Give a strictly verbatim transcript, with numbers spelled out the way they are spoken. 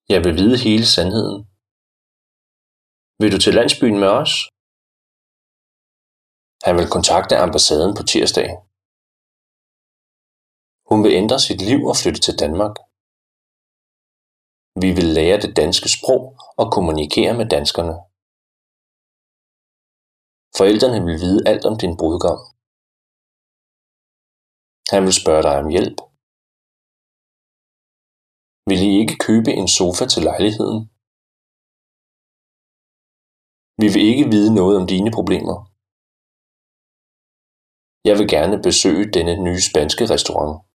Jeg vil vide hele sandheden. Vil du til landsbyen med os? Han vil kontakte ambassaden på tirsdag. Hun vil ændre sit liv og flytte til Danmark. Vi vil lære det danske sprog og kommunikere med danskerne. Forældrene vil vide alt om din brudgom. Han vil spørge dig om hjælp. Vil I ikke købe en sofa til lejligheden? Vi vil ikke vide noget om dine problemer. Jeg vil gerne besøge denne nye spanske restaurant.